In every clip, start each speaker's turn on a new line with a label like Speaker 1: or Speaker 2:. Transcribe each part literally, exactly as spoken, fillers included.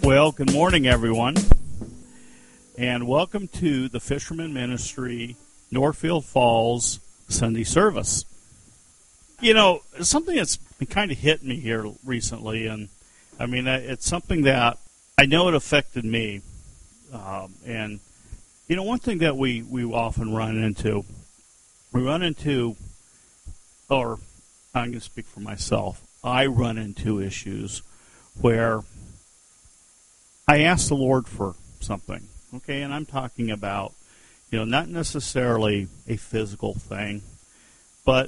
Speaker 1: Well, good morning, everyone, and welcome to the Fisherman Ministry Northfield Falls Sunday service. You know, something that's been kind of hit me here recently, and I mean, it's something that I know it affected me. Um, and, you know, one thing that we, we often run into, we run into, or I'm going to speak for myself, I run into issues where I ask the Lord for something, okay, and I'm talking about, you know, not necessarily a physical thing, but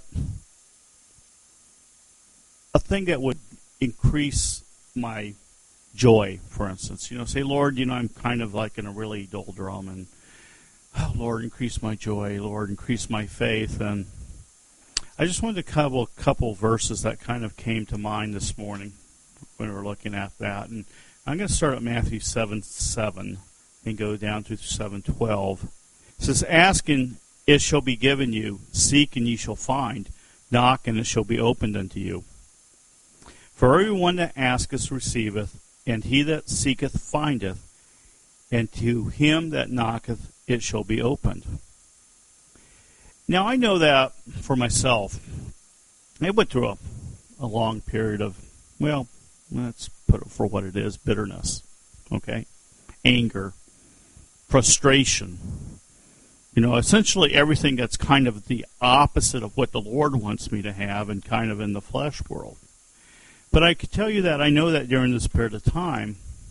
Speaker 1: a thing that would increase my joy, for instance. You know, say, Lord, you know, I'm kind of like in a really doldrum, and, oh, Lord, increase my joy, Lord, increase my faith, and I just wanted to cover a couple verses that kind of came to mind this morning when we were looking at that, and I'm going to start at Matthew seven seven and go down to seven twelve. It says, "Ask and it shall be given you, seek and ye shall find, knock and it shall be opened unto you. For everyone that asketh receiveth, and he that seeketh findeth, and to him that knocketh it shall be opened." Now I know that for myself, I went through a, a long period of, well, let's put it for what it is, bitterness, okay, anger, frustration, you know, essentially everything that's kind of the opposite of what the Lord wants me to have and kind of in the flesh world. But I could tell you that I know that during this period of time,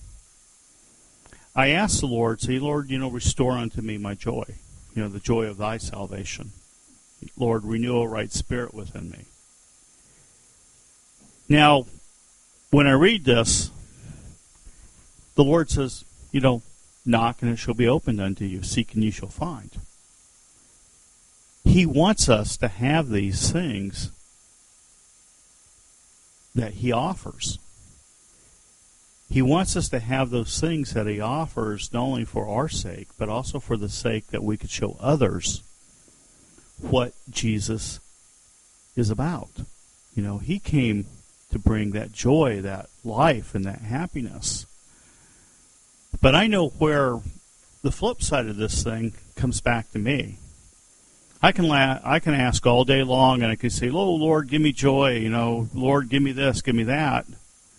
Speaker 1: I asked the Lord, say, Lord, you know, restore unto me my joy, you know, the joy of thy salvation. Lord, renew a right spirit within me. Now, when I read this, the Lord says, you know, knock and it shall be opened unto you, seek and you shall find. He wants us to have these things that he offers. He wants us to have those things that he offers not only for our sake, but also for the sake that we could show others what Jesus is about. You know, he came to bring that joy, that life, and that happiness. But I know where the flip side of this thing comes back to me. I can la- I can ask all day long, and I can say, "Oh, Lord, give me joy," you know, "Lord, give me this, give me that."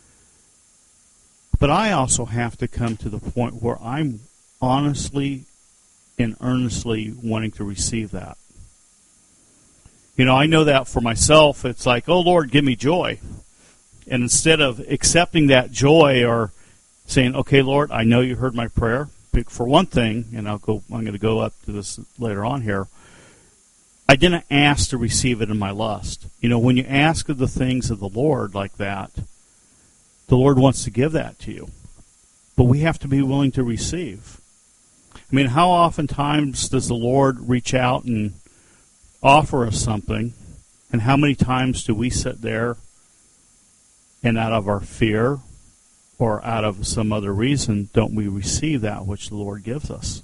Speaker 1: But I also have to come to the point where I'm honestly and earnestly wanting to receive that. You know, I know that for myself, it's like, "Oh, Lord, give me joy." And instead of accepting that joy or saying, "Okay, Lord, I know you heard my prayer," for one thing, and I'll go, I'm going to go up to this later on here, I didn't ask to receive it in my lust. You know, when you ask of the things of the Lord like that, the Lord wants to give that to you. But we have to be willing to receive. I mean, how oftentimes does the Lord reach out and offer us something, and how many times do we sit there and out of our fear or out of some other reason don't we receive that which the Lord gives us?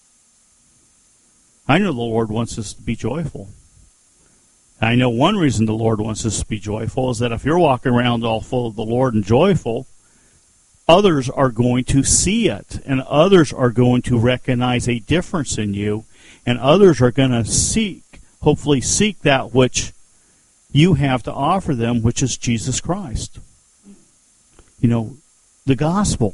Speaker 1: I know the Lord wants us to be joyful. I know one reason the Lord wants us to be joyful is that if you're walking around all full of the Lord and joyful, others are going to see it, and others are going to recognize a difference in you, and others are going to seek, hopefully seek that which you have to offer them, which is Jesus Christ. You know, the gospel.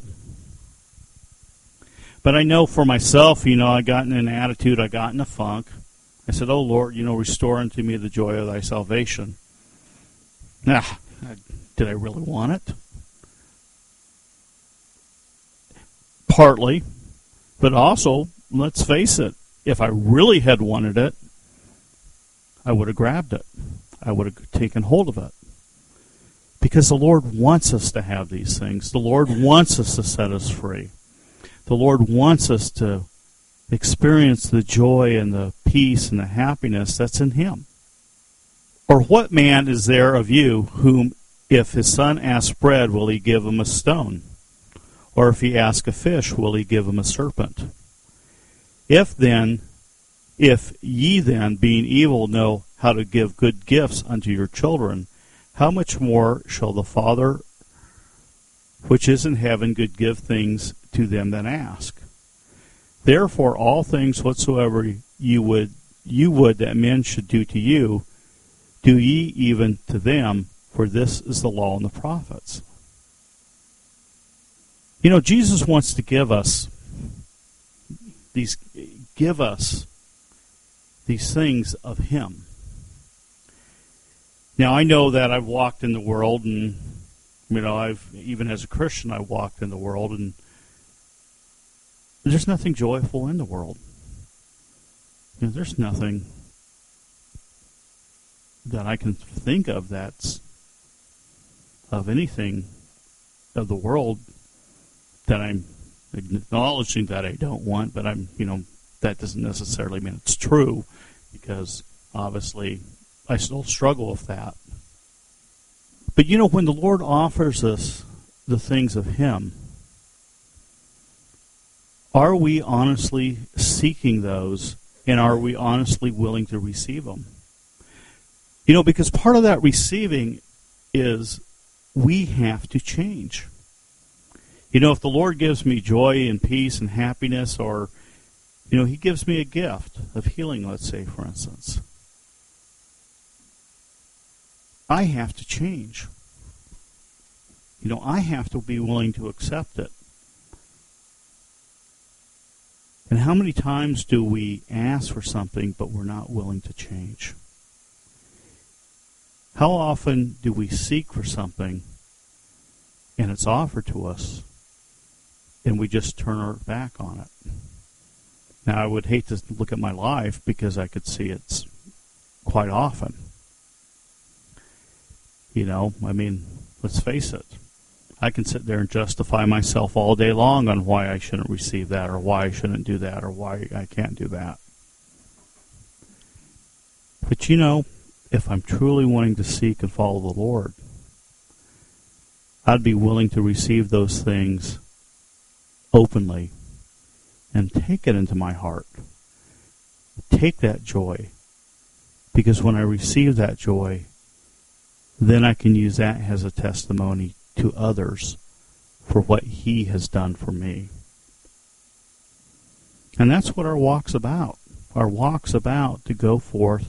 Speaker 1: But I know for myself, you know, I got in an attitude, I got in a funk. I said, "Oh, Lord, you know, restore unto me the joy of thy salvation." Ah, did I really want it? Partly. But also, let's face it, if I really had wanted it, I would have grabbed it. I would have taken hold of it. Because the Lord wants us to have these things. The Lord wants us to set us free. The Lord wants us to experience the joy and the peace and the happiness that's in him. Or what man is there of you whom, if his son asks bread, will he give him a stone? Or if he asks a fish, will he give him a serpent? If then, if ye then, being evil, know how to give good gifts unto your children, how much more shall the Father which is in heaven could give things to them that ask. Therefore all things whatsoever you would you would that men should do to you, do ye even to them, for this is the law and the prophets. You know, Jesus wants to give us these give us these things of him. Now I know that I've walked in the world, and you know, I've even as a Christian I walked in the world, and there's nothing joyful in the world. You know, there's nothing that I can think of that's of anything of the world that I'm acknowledging that I don't want, but I'm, you know, that doesn't necessarily mean it's true, because obviously I still struggle with that. But you know, when the Lord offers us the things of him, are we honestly seeking those, and are we honestly willing to receive them? You know, because part of that receiving is we have to change. You know, if the Lord gives me joy and peace and happiness, or, you know, he gives me a gift of healing, let's say, for instance, I have to change. You know, I have to be willing to accept it. And how many times do we ask for something, but we're not willing to change? How often do we seek for something, and it's offered to us, and we just turn our back on it? Now, I would hate to look at my life, because I could see it's quite often. You know, I mean, let's face it. I can sit there and justify myself all day long on why I shouldn't receive that, or why I shouldn't do that, or why I can't do that. But you know, if I'm truly wanting to seek and follow the Lord, I'd be willing to receive those things openly and take it into my heart. Take that joy. Because when I receive that joy, then I can use that as a testimony to others for what he has done for me. And that's what our walk's about. Our walk's about to go forth.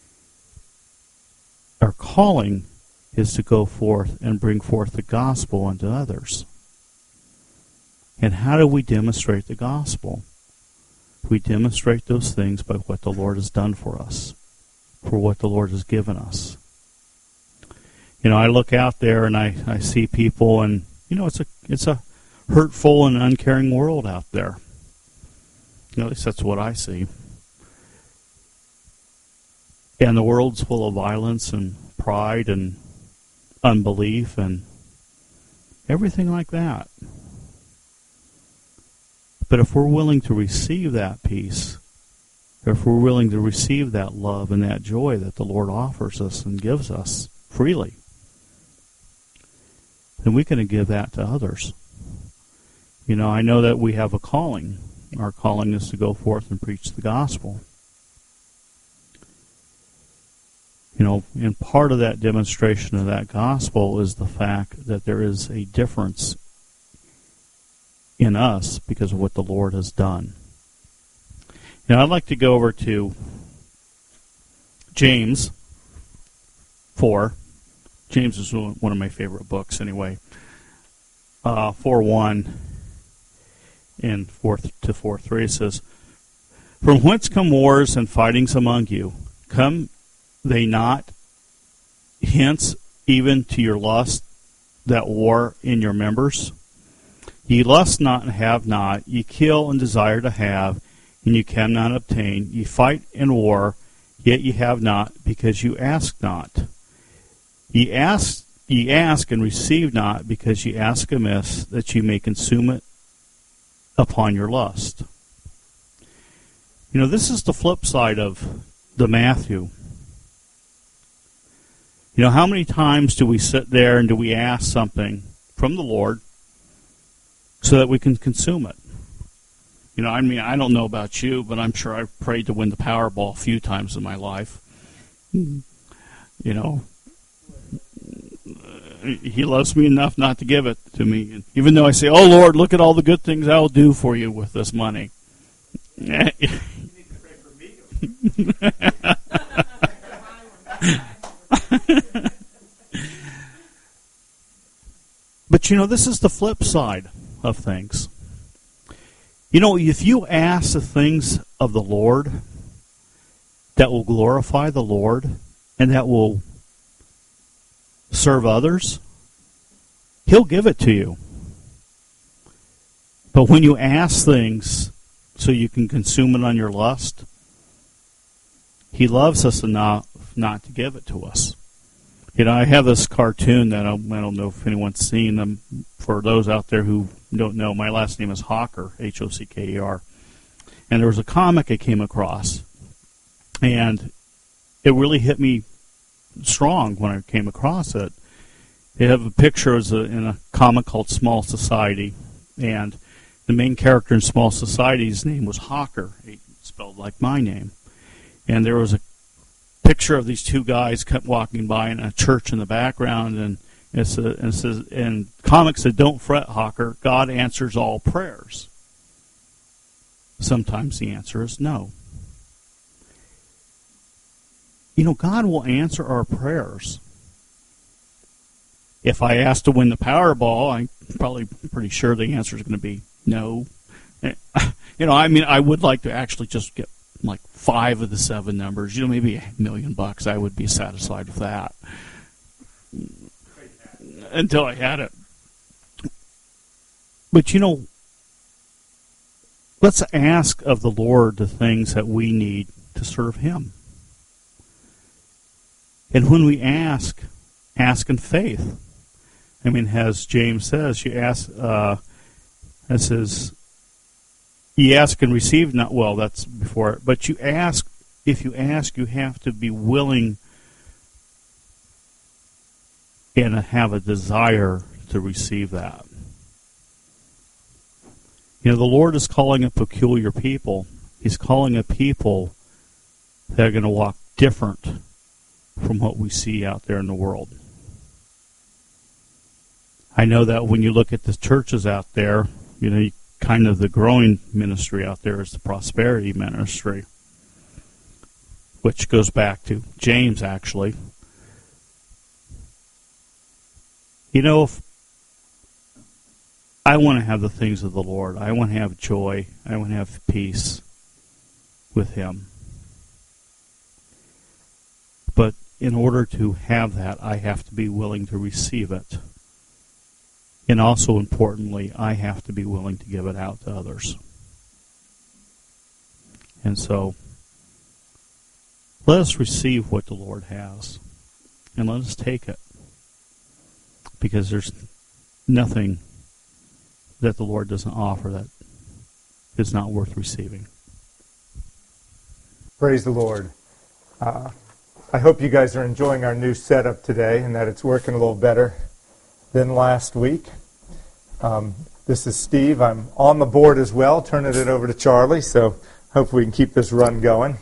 Speaker 1: Our calling is to go forth and bring forth the gospel unto others. And how do we demonstrate the gospel? We demonstrate those things by what the Lord has done for us, for what the Lord has given us. You know, I look out there and I, I see people, and you know, it's a it's a hurtful and uncaring world out there. You know, at least that's what I see. And the world's full of violence and pride and unbelief and everything like that. But if we're willing to receive that peace, if we're willing to receive that love and that joy that the Lord offers us and gives us freely, then we can give that to others. You know, I know that we have a calling. Our calling is to go forth and preach the gospel. You know, and part of that demonstration of that gospel is the fact that there is a difference in us because of what the Lord has done. Now, I'd like to go over to James four. James is one of my favorite books anyway. Uh, four one and four to four three, it says, "From whence come wars and fightings among you? Come they not hence even to your lust that war in your members? Ye lust not and have not, ye kill and desire to have, and you cannot obtain. Ye fight and war, yet ye have not, because you ask not. Ye ask, ye ask and receive not, because ye ask amiss, that ye may consume it upon your lust." You know, this is the flip side of the Matthew. You know, how many times do we sit there and do we ask something from the Lord so that we can consume it? You know, I mean, I don't know about you, but I'm sure I've prayed to win the Powerball a few times in my life. You know, He loves me enough not to give it to me. Even though I say, oh, Lord, look at all the good things I will do for you with this money. You need to pray for me. But, you know, this is the flip side of things. You know, if you ask the things of the Lord that will glorify the Lord and that will serve others, He'll give it to you. But when you ask things so you can consume it on your lust, He loves us enough not to give it to us. You know, I have this cartoon that I, I don't know if anyone's seen them. For those out there who don't know, my last name is Hocker, H O C K E R. And there was a comic I came across, and it really hit me strong when I came across it. They have a picture as a, in a comic called Small Society, and the main character in Small Society's name was Hawker, spelled like my name. And there was a picture of these two guys kept walking by in a church in the background, and it says, and it says, and comic said, "Don't fret, Hawker. God answers all prayers." Sometimes the answer is no. You know, God will answer our prayers. If I ask to win the Powerball, I'm probably pretty sure the answer is going to be no. You know, I mean, I would like to actually just get like five of the seven numbers. You know, maybe a million bucks. I would be satisfied with that. Until I had it. But, you know, let's ask of the Lord the things that we need to serve Him. And when we ask, ask in faith. I mean, as James says, you ask, uh, it says, ye ask and receive not, well, that's before it, but you ask, if you ask, you have to be willing and have a desire to receive that. You know, the Lord is calling a peculiar people. He's calling a people that are going to walk different from what we see out there in the world. I know that when you look at the churches out there, you know, kind of the growing ministry out there is the prosperity ministry, which goes back to James, actually. You know, if I want to have the things of the Lord. I want to have joy. I want to have peace with Him. But in order to have that, I have to be willing to receive it. And also, importantly, I have to be willing to give it out to others. And so, let us receive what the Lord has. And let us take it. Because there's nothing that the Lord doesn't offer that is not worth receiving.
Speaker 2: Praise the Lord. Uh, I hope you guys are enjoying our new setup today and that it's working a little better than last week. Um, this is Steve. I'm on the board as well, turning it over to Charlie, so hopefully we can keep this run going.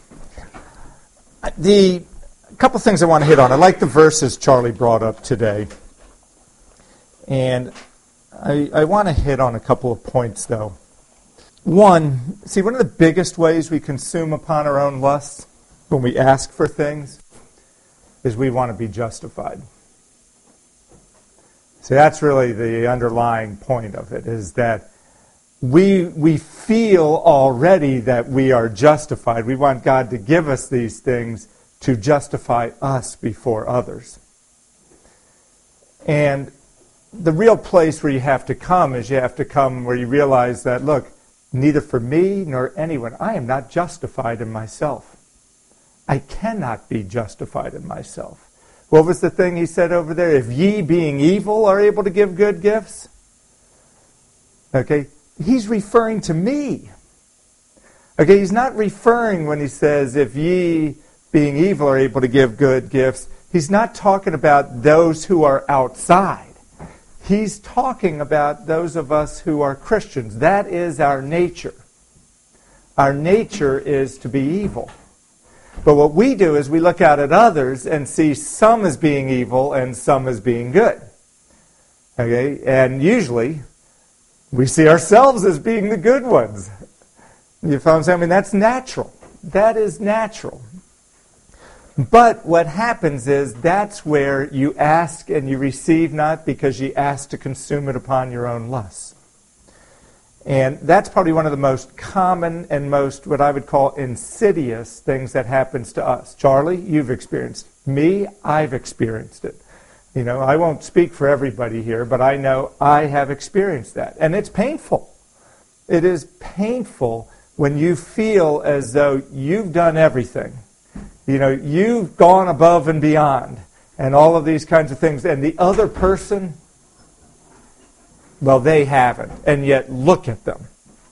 Speaker 2: The a couple things I want to hit on. I like the verses Charlie brought up today. And I, I want to hit on a couple of points, though. One, see, one of the biggest ways we consume upon our own lusts when we ask for things is we want to be justified. See, that's really the underlying point of it, is that we we feel already that we are justified. We want God to give us these things to justify us before others. And the real place where you have to come is you have to come where you realize that, look, neither for me nor anyone, I am not justified in myself. I cannot be justified in myself. What was the thing he said over there? If ye, being evil, are able to give good gifts. Okay, he's referring to me. Okay, he's not referring when he says, if ye, being evil, are able to give good gifts. He's not talking about those who are outside. He's talking about those of us who are Christians. That is our nature. Our nature is to be evil. But what we do is we look out at others and see some as being evil and some as being good. Okay? And usually, we see ourselves as being the good ones. You follow what I'm saying? I mean, that's natural. That is natural. But what happens is that's where you ask and you receive not because you ask to consume it upon your own lusts. And that's probably one of the most common and most, what I would call, insidious things that happens to us. Charlie, you've experienced it. Me, I've experienced it. You know, I won't speak for everybody here, but I know I have experienced that. And it's painful. It is painful when you feel as though you've done everything. You know, you've gone above and beyond and all of these kinds of things. And the other person, well, they haven't. And yet, look at them.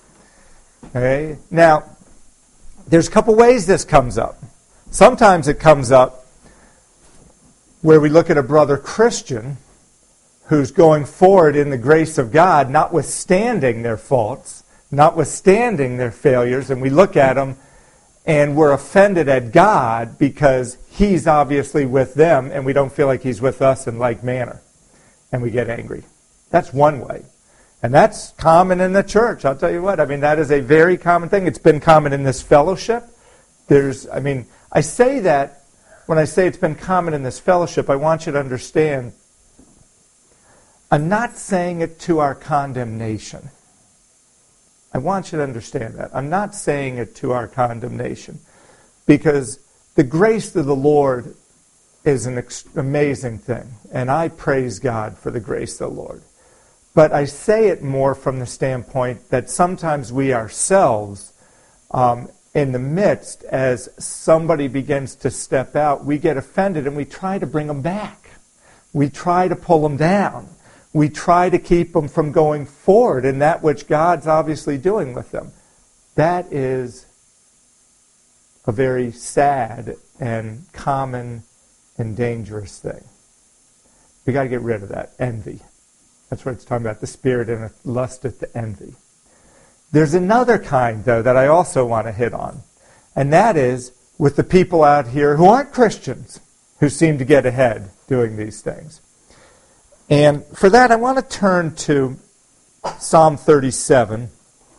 Speaker 2: Okay? Now, there's a couple ways this comes up. Sometimes it comes up where we look at a brother Christian who's going forward in the grace of God, notwithstanding their faults, notwithstanding their failures, and we look at them and we're offended at God because He's obviously with them and we don't feel like He's with us in like manner. And we get angry. That's one way. And that's common in the church. I'll tell you what. I mean, that is a very common thing. It's been common in this fellowship. There's, I mean, I say that when I say it's been common in this fellowship, I want you to understand, I'm not saying it to our condemnation. I want you to understand that. I'm not saying it to our condemnation. Because the grace of the Lord is an ex- amazing thing. And I praise God for the grace of the Lord. But I say it more from the standpoint that sometimes we ourselves, um, in the midst, as somebody begins to step out, we get offended and we try to bring them back. We try to pull them down. We try to keep them from going forward in that which God's obviously doing with them. That is a very sad and common and dangerous thing. We've got to get rid of that. Envy. That's what it's talking about. The spirit and lusteth to envy. There's another kind, though, that I also want to hit on. And that is with the people out here who aren't Christians, who seem to get ahead doing these things. And for that, I want to turn to Psalm thirty-seven.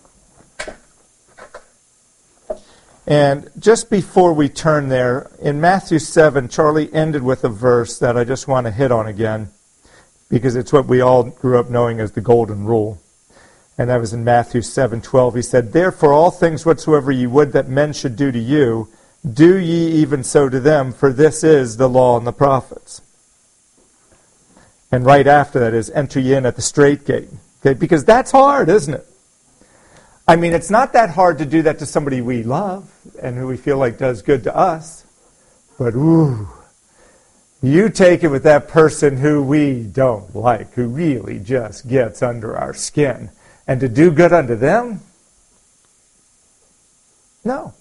Speaker 2: And just before we turn there, in Matthew seven, Charlie ended with a verse that I just want to hit on again, because it's what we all grew up knowing as the golden rule. And that was in Matthew seven twelve. He said, "Therefore all things whatsoever ye would that men should do to you, do ye even so to them, for this is the law and the prophets." And right after that is, "Enter ye in at the strait gate." Okay, because that's hard, isn't it? I mean, it's not that hard to do that to somebody we love and who we feel like does good to us. But, ooh, you take it with that person who we don't like, who really just gets under our skin. And to do good unto them? No.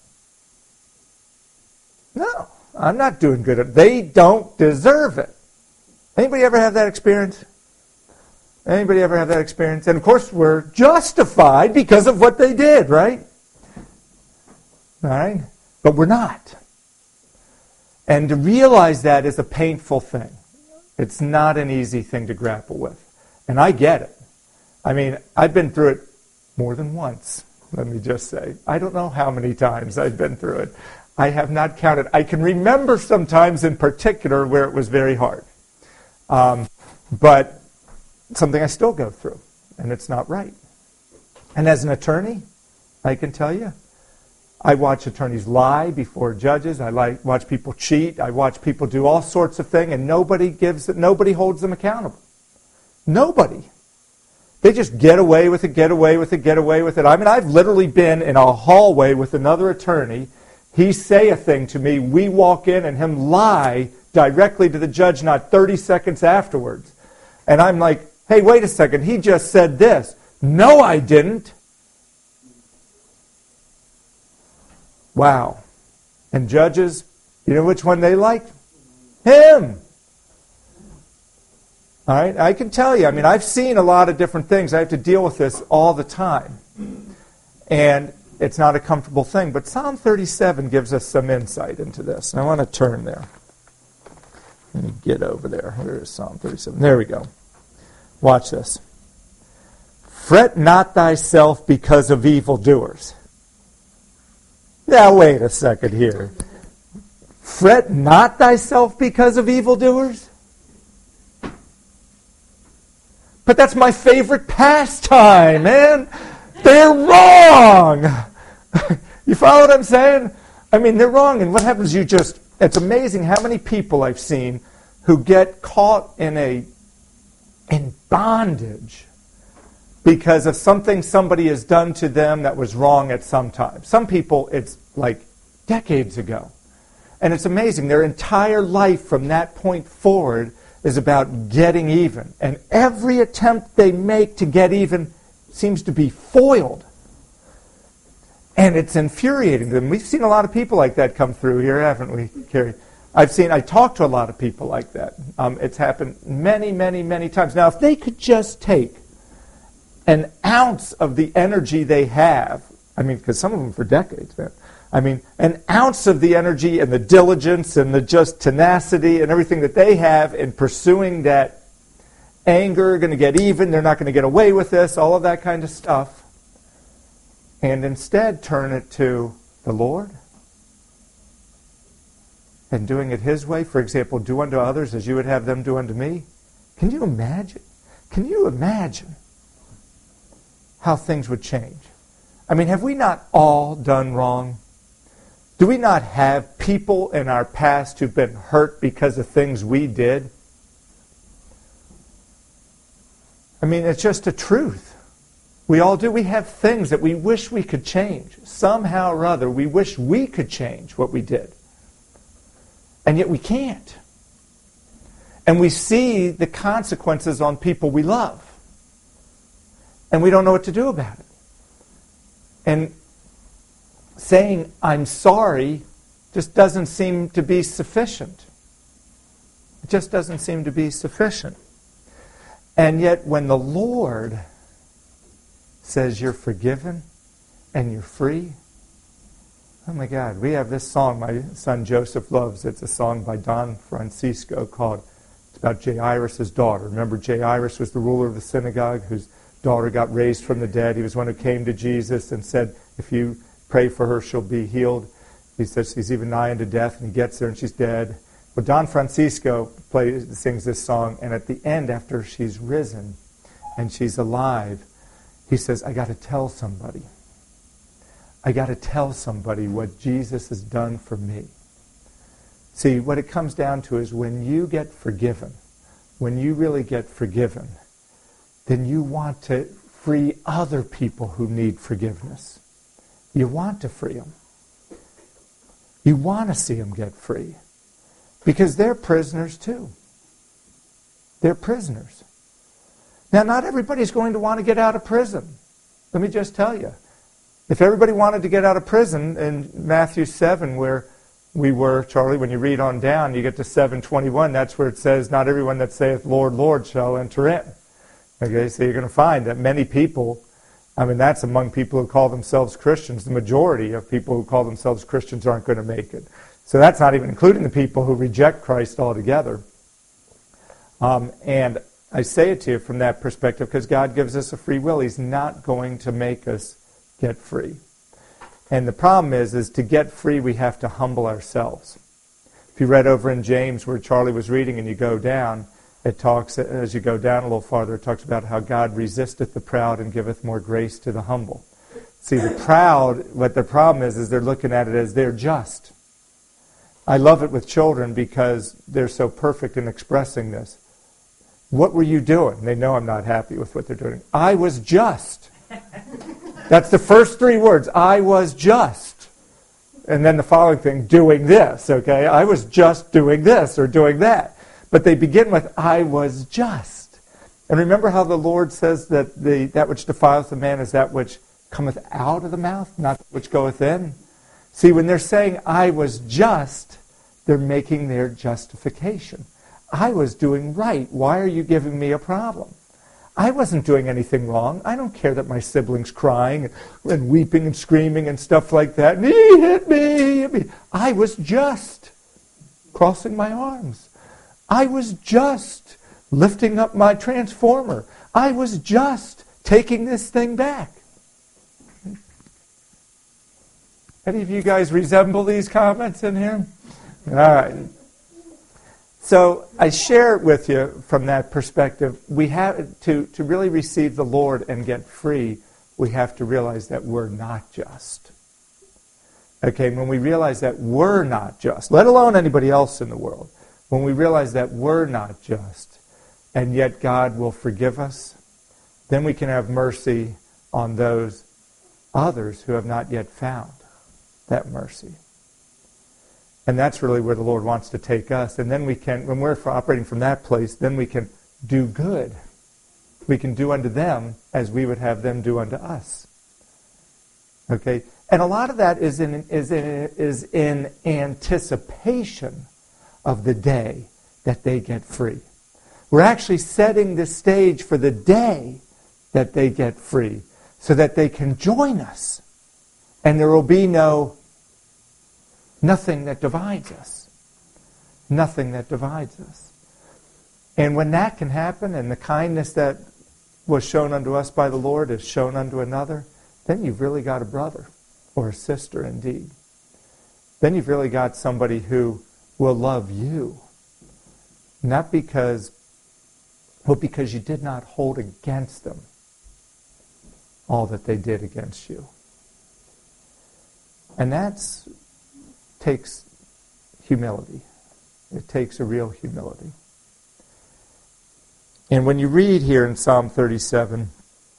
Speaker 2: No, I'm not doing good. They don't deserve it. Anybody ever have that experience? Anybody ever have that experience? And of course, we're justified because of what they did, right? All right? But we're not. And to realize that is a painful thing. It's not an easy thing to grapple with. And I get it. I mean, I've been through it more than once, let me just say. I don't know how many times I've been through it. I have not counted. I can remember some times in particular where it was very hard. Um, but something I still go through, and it's not right. And as an attorney, I can tell you, I watch attorneys lie before judges. I like, watch people cheat. I watch people do all sorts of things, and nobody gives it, nobody holds them accountable. Nobody. They just get away with it, get away with it, get away with it. I mean, I've literally been in a hallway with another attorney. He say a thing to me, we walk in, and him lie directly to the judge not thirty seconds afterwards. And I'm like, hey, wait a second, he just said this. No, I didn't. Wow. And judges, you know which one they like? Him. All right, I can tell you, I mean, I've seen a lot of different things. I have to deal with this all the time. And it's not a comfortable thing. But Psalm thirty-seven gives us some insight into this. And I want to turn there. Let me get over there. Where is Psalm thirty-seven? There we go. Watch this. Fret not thyself because of evildoers. Now, wait a second here. Fret not thyself because of evildoers? But that's my favorite pastime, man. They're wrong. You follow what I'm saying? I mean, they're wrong. And what happens, you just, it's amazing how many people I've seen who get caught in a, in bondage because of something somebody has done to them that was wrong at some time. Some people, it's like decades ago. And it's amazing. Their entire life from that point forward is about getting even. And every attempt they make to get even seems to be foiled. And it's infuriating them. We've seen a lot of people like that come through here, haven't we, Carrie? I've seen, I talk to a lot of people like that. Um, it's happened many, many, many times. Now, if they could just take an ounce of the energy they have, I mean, because some of them for decades, man. I mean, an ounce of the energy and the diligence and the just tenacity and everything that they have in pursuing that anger, going to get even, they're not going to get away with this, all of that kind of stuff, and instead turn it to the Lord and doing it His way. For example, do unto others as you would have them do unto me. Can you imagine? Can you imagine how things would change? I mean, have we not all done wrong? Do we not have people in our past who've been hurt because of things we did? I mean, it's just a truth. We all do. We have things that we wish we could change. Somehow or other, we wish we could change what we did. And yet we can't. And we see the consequences on people we love. And we don't know what to do about it. And saying, I'm sorry, just doesn't seem to be sufficient. It just doesn't seem to be sufficient. And yet when the Lord says you're forgiven and you're free, oh my God, we have this song my son Joseph loves. It's a song by Don Francisco called, it's about Jairus' daughter. Remember, Jairus was the ruler of the synagogue whose daughter got raised from the dead. He was one who came to Jesus and said, if you pray for her, she'll be healed. He says she's even nigh unto death, and he gets there and she's dead. Well, Don Francisco plays, sings this song, and at the end, after she's risen and she's alive, he says, I got to tell somebody. I got to tell somebody what Jesus has done for me. See, what it comes down to is when you get forgiven, when you really get forgiven, then you want to free other people who need forgiveness. You want to free them. You want to see them get free. Because they're prisoners too. They're prisoners. Now, not everybody's going to want to get out of prison. Let me just tell you. If everybody wanted to get out of prison in Matthew seven, where we were, Charlie, when you read on down, you get to seven twenty-one, that's where it says, not everyone that saith, Lord, Lord, shall enter in. Okay, so you're going to find that many people, I mean, that's among people who call themselves Christians. The majority of people who call themselves Christians aren't going to make it. So that's not even including the people who reject Christ altogether. Um, and I say it to you from that perspective because God gives us a free will. He's not going to make us get free. And the problem is, is to get free, we have to humble ourselves. If you read over in James where Charlie was reading and you go down, it talks, as you go down a little farther, it talks about how God resisteth the proud and giveth more grace to the humble. See, the proud, what the problem is, is they're looking at it as they're just. I love it with children because they're so perfect in expressing this. What were you doing? They know I'm not happy with what they're doing. I was just. That's the first three words. I was just. And then the following thing, doing this, okay? I was just doing this or doing that. But they begin with, I was just. And remember how the Lord says that the that which defileth a man is that which cometh out of the mouth, not that which goeth in? See, when they're saying, I was just, they're making their justification. I was doing right. Why are you giving me a problem? I wasn't doing anything wrong. I don't care that my sibling's crying and weeping and screaming and stuff like that. And he hit me, he hit me. I was just crossing my arms. I was just lifting up my transformer. I was just taking this thing back. Any of you guys resemble these comments in here? All right. So I share it with you from that perspective. We have to, to really receive the Lord and get free, we have to realize that we're not just. Okay, when we realize that we're not just, let alone anybody else in the world, when we realize that we're not just, and yet God will forgive us, then we can have mercy on those others who have not yet found that mercy. And that's really where the Lord wants to take us. And then we can, when we're operating from that place, then we can do good. We can do unto them as we would have them do unto us. Okay? And a lot of that is in, is in, is in anticipation of the day that they get free. We're actually setting the stage for the day that they get free so that they can join us. And there will be no, nothing that divides us. Nothing that divides us. And when that can happen and the kindness that was shown unto us by the Lord is shown unto another, then you've really got a brother or a sister indeed. Then you've really got somebody who will love you. Not because, but because you did not hold against them all that they did against you. And that takes humility. It takes a real humility. And when you read here in Psalm thirty-seven,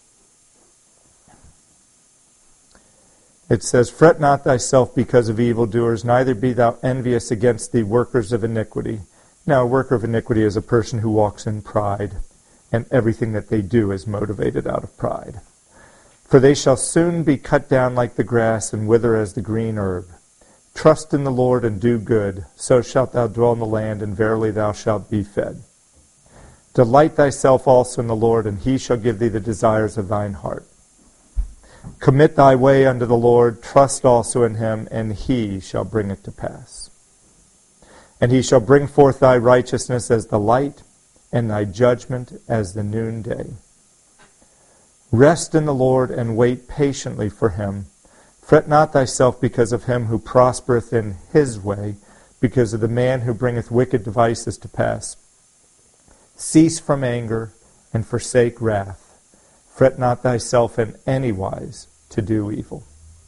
Speaker 2: it says, "Fret not thyself because of evildoers, neither be thou envious against the workers of iniquity." Now, a worker of iniquity is a person who walks in pride, and everything that they do is motivated out of pride. "For they shall soon be cut down like the grass and wither as the green herb. Trust in the Lord and do good, so shalt thou dwell in the land, and verily thou shalt be fed. Delight thyself also in the Lord, and he shall give thee the desires of thine heart. Commit thy way unto the Lord, trust also in him, and he shall bring it to pass. And he shall bring forth thy righteousness as the light, and thy judgment as the noonday. Rest in the Lord, and wait patiently for him. Fret not thyself because of him who prospereth in his way, because of the man who bringeth wicked devices to pass. Cease from anger, and forsake wrath. Fret not thyself in any wise to do evil.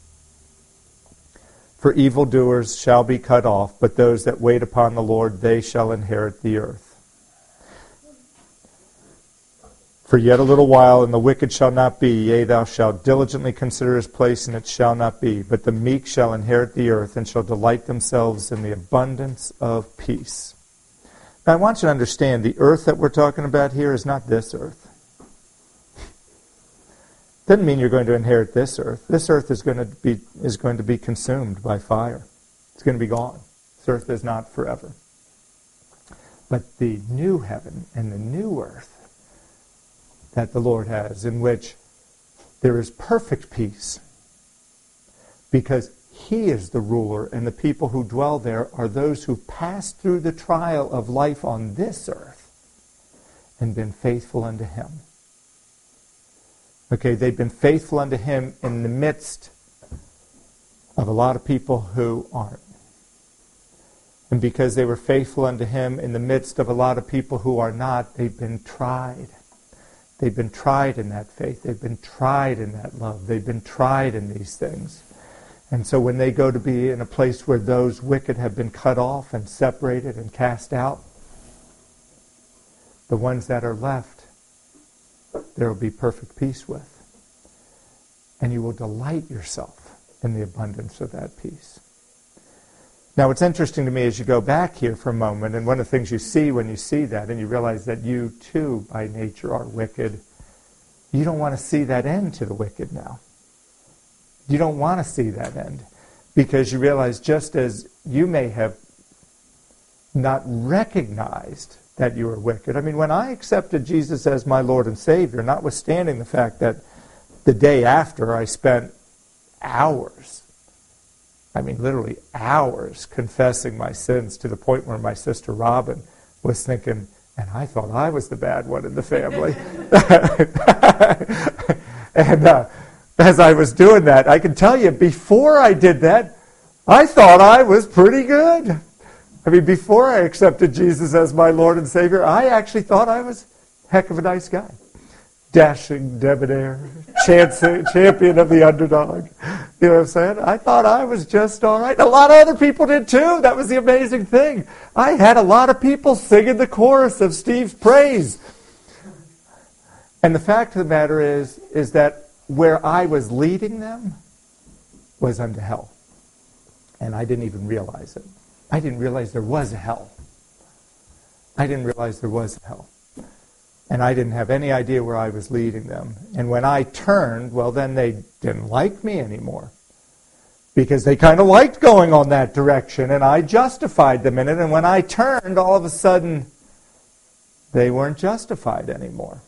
Speaker 2: For evildoers shall be cut off, but those that wait upon the Lord, they shall inherit the earth. For yet a little while, and the wicked shall not be. Yea, thou shalt diligently consider his place, and it shall not be. But the meek shall inherit the earth, and shall delight themselves in the abundance of peace." Now, I want you to understand, the earth that we're talking about here is not this earth. Doesn't mean you're going to inherit this earth. This earth is going to be is going to be consumed by fire. It's going to be gone. This earth is not forever. But the new heaven and the new earth that the Lord has, in which there is perfect peace, because he is the ruler, and the people who dwell there are those who passed through the trial of life on this earth and been faithful unto him. Okay, they've been faithful unto him in the midst of a lot of people who aren't. And because they were faithful unto him in the midst of a lot of people who are not, they've been tried. They've been tried in that faith. They've been tried in that love. They've been tried in these things. And so when they go to be in a place where those wicked have been cut off and separated and cast out, the ones that are left, there will be perfect peace with. And you will delight yourself in the abundance of that peace. Now, what's interesting to me as you go back here for a moment, and one of the things you see when you see that, and you realize that you too, by nature, are wicked, you don't want to see that end to the wicked now. You don't want to see that end, because you realize just as you may have not recognized that you were wicked. I mean, when I accepted Jesus as my Lord and Savior, notwithstanding the fact that the day after I spent hours, I mean literally hours, confessing my sins to the point where my sister Robin was thinking, And I thought I was the bad one in the family. and uh, as I was doing that, I can tell you, before I did that, I thought I was pretty good. I mean, before I accepted Jesus as my Lord and Savior, I actually thought I was a heck of a nice guy. Dashing, debonair, chance, champion of the underdog. You know what I'm saying? I thought I was just all right. A lot of other people did too. That was the amazing thing. I had a lot of people singing the chorus of Steve's praise. And the fact of the matter is, is that where I was leading them was unto hell. And I didn't even realize it. I didn't realize there was a hell. I didn't realize there was a hell. And I didn't have any idea where I was leading them. And when I turned, well, then they didn't like me anymore. Because they kind of liked going on that direction, and I justified them in it. And when I turned, all of a sudden, they weren't justified anymore.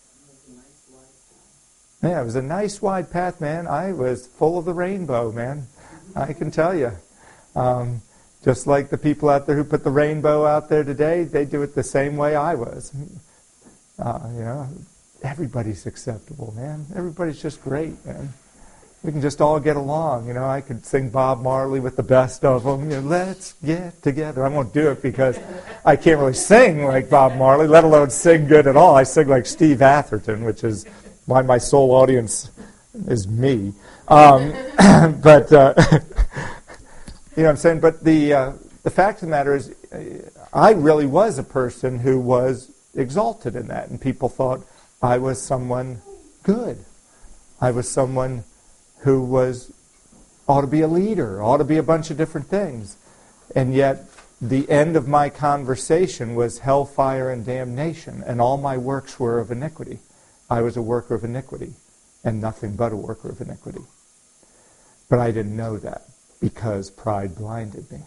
Speaker 2: Yeah, it was a nice wide path, man. I was full of the rainbow, man. I can tell you. Um, just like the people out there who put the rainbow out there today, they do it the same way I was. Uh, you know, everybody's acceptable, man. Everybody's just great, man. We can just all get along. You know, I could sing Bob Marley with the best of them. You know, let's get together. I won't do it because I can't really sing like Bob Marley, let alone sing good at all. I sing like Steve Atherton, which is why my sole audience is me. Um, but, uh, you know what I'm saying? But the, uh, the fact of the matter is, I really was a person who was exalted in that, and people thought I was someone good. I was someone who was ought to be a leader, ought to be a bunch of different things. And yet the end of my conversation was hellfire and damnation, and all my works were of iniquity. I was a worker of iniquity, and nothing but a worker of iniquity. But I didn't know that because pride blinded me.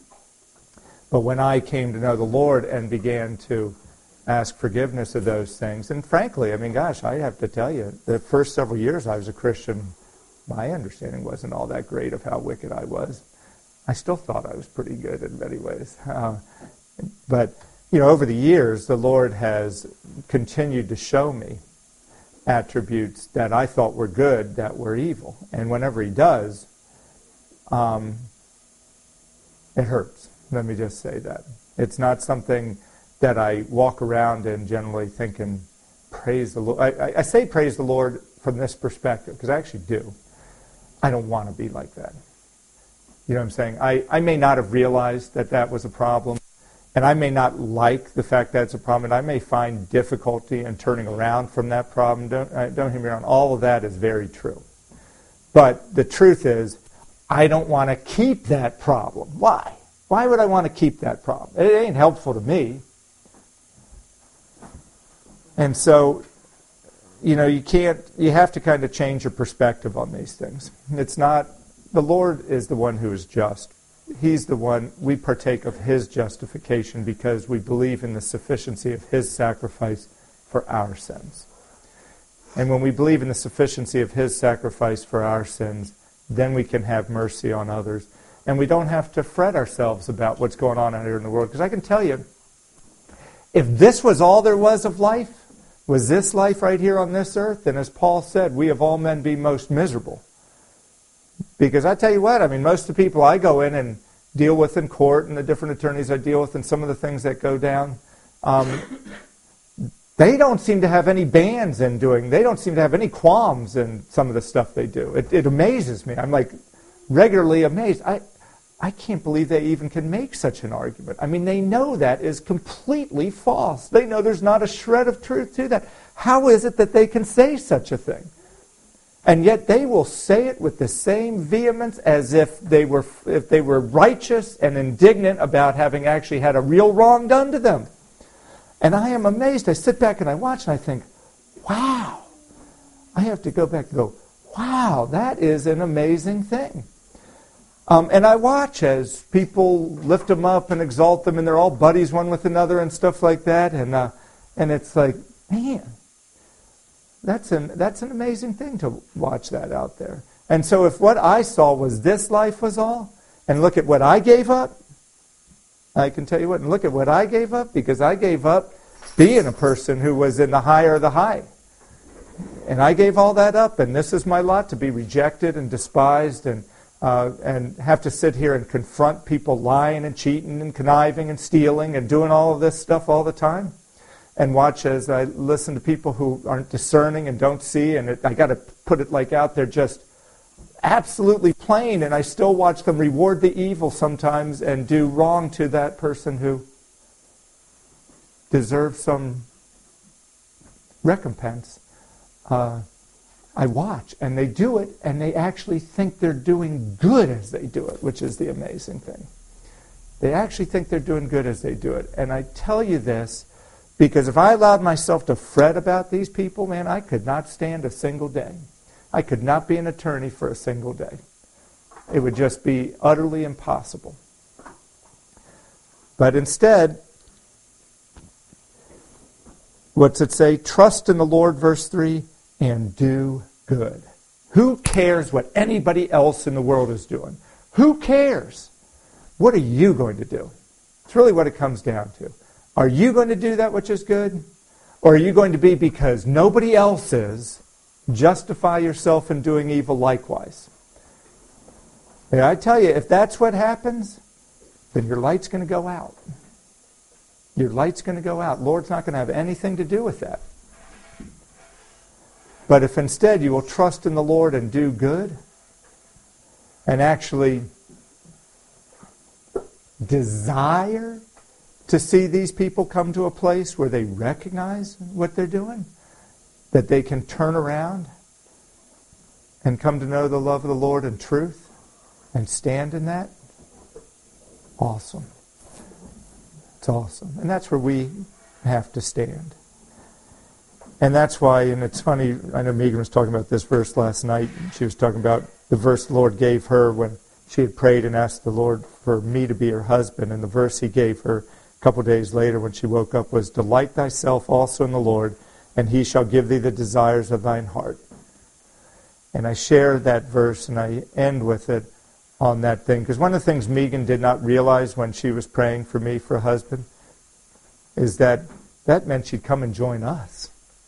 Speaker 2: But when I came to know the Lord and began to ask forgiveness of those things. And frankly, I mean, gosh, I have to tell you, the first several years I was a Christian, my understanding wasn't all that great of how wicked I was. I still thought I was pretty good in many ways. Uh, but, you know, over the years, the Lord has continued to show me attributes that I thought were good that were evil. And whenever He does, um, it hurts. Let me just say that. It's not something that I walk around and generally thinking, praise the Lord. I, I say praise the Lord from this perspective, because I actually do. I don't want to be like that. You know what I'm saying? I, I may not have realized that that was a problem, and I may not like the fact that it's a problem, and I may find difficulty in turning around from that problem. Don't, uh, don't hear me wrong. All of that is very true. But the truth is, I don't want to keep that problem. Why? Why would I want to keep that problem? It ain't helpful to me. And so, you know, you can't, you have to kind of change your perspective on these things. It's not, the Lord is the one who is just. He's the one, we partake of His justification because we believe in the sufficiency of His sacrifice for our sins. And when we believe in the sufficiency of His sacrifice for our sins, then we can have mercy on others. And we don't have to fret ourselves about what's going on out here in the world. Because I can tell you, if this was all there was of life, was this life right here on this earth, then as Paul said, we of all men be most miserable. Because I tell you what, I mean, most of the people I go in and deal with in court and the different attorneys I deal with and some of the things that go down, um, they don't seem to have any bands in doing, they don't seem to have any qualms in some of the stuff they do. It, it amazes me. I'm like regularly amazed. I, I can't believe they even can make such an argument. I mean, they know that is completely false. They know there's not a shred of truth to that. How is it that they can say such a thing? And yet they will say it with the same vehemence as if they were if they were righteous and indignant about having actually had a real wrong done to them. And I am amazed. I sit back and I watch and I think, wow. I have to go back and go, wow, that is an amazing thing. Um, and I watch as people lift them up and exalt them, and they're all buddies one with another and stuff like that. And uh, and it's like, man, that's an that's an amazing thing to watch that out there. And so if what I saw was this life was all, and look at what I gave up, I can tell you what, and look at what I gave up, because I gave up being a person who was in the higher of the high. And I gave all that up, and this is my lot, to be rejected and despised and uh, and have to sit here and confront people lying and cheating and conniving and stealing and doing all of this stuff all the time. And watch as I listen to people who aren't discerning and don't see, and it, I got to put it like out there just absolutely plain, and I still watch them reward the evil sometimes and do wrong to that person who deserves some recompense. Uh, I watch, and they do it, and they actually think they're doing good as they do it, which is the amazing thing. They actually think they're doing good as they do it. And I tell you this, because if I allowed myself to fret about these people, man, I could not stand a single day. I could not be an attorney for a single day. It would just be utterly impossible. But instead, what's it say? Trust in the Lord, verse three, and do good. Who cares what anybody else in the world is doing? Who cares? What are you going to do? It's really what it comes down to. Are you going to do that which is good? Or are you going to be, because nobody else is, justify yourself in doing evil likewise? And I tell you, if that's what happens, then your light's going to go out. Your light's going to go out. Lord's not going to have anything to do with that. But if instead you will trust in the Lord and do good, and actually desire to see these people come to a place where they recognize what they're doing, that they can turn around and come to know the love of the Lord in truth and stand in that, awesome. It's awesome. And that's where we have to stand. And that's why, and it's funny, I know Megan was talking about this verse last night. She was talking about the verse the Lord gave her when she had prayed and asked the Lord for me to be her husband. And the verse he gave her a couple days later when she woke up was, delight thyself also in the Lord, and he shall give thee the desires of thine heart. And I share that verse and I end with it on that thing. Because one of the things Megan did not realize when she was praying for me for a husband is that that meant she'd come and join us.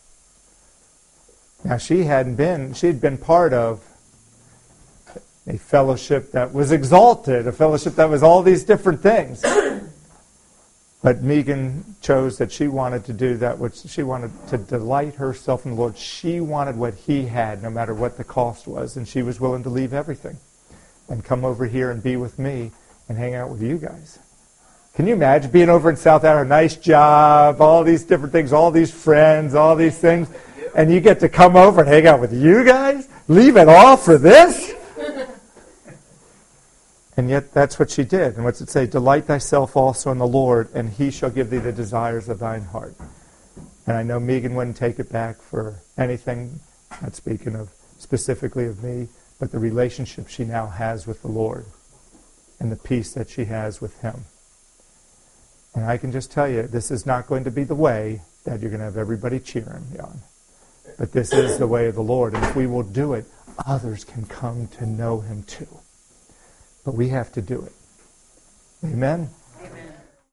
Speaker 2: Now, she hadn't been, she had been part of a fellowship that was exalted, a fellowship that was all these different things. But Megan chose that she wanted to do that, which she wanted to delight herself in the Lord. She wanted what he had, no matter what the cost was, and she was willing to leave everything and come over here and be with me and hang out with you guys. Can you imagine being over in South Africa, nice job, all these different things, all these friends, all these things, and you get to come over and hang out with you guys? Leave it all for this? And yet that's what she did. And what's it say? Delight thyself also in the Lord, and he shall give thee the desires of thine heart. And I know Megan wouldn't take it back for anything, not speaking of specifically of me, but the relationship she now has with the Lord and the peace that she has with him. And I can just tell you, this is not going to be the way that you're going to have everybody cheering you on. But this is the way of the Lord. And if we will do it, others can come to know him too. But we have to do it. Amen?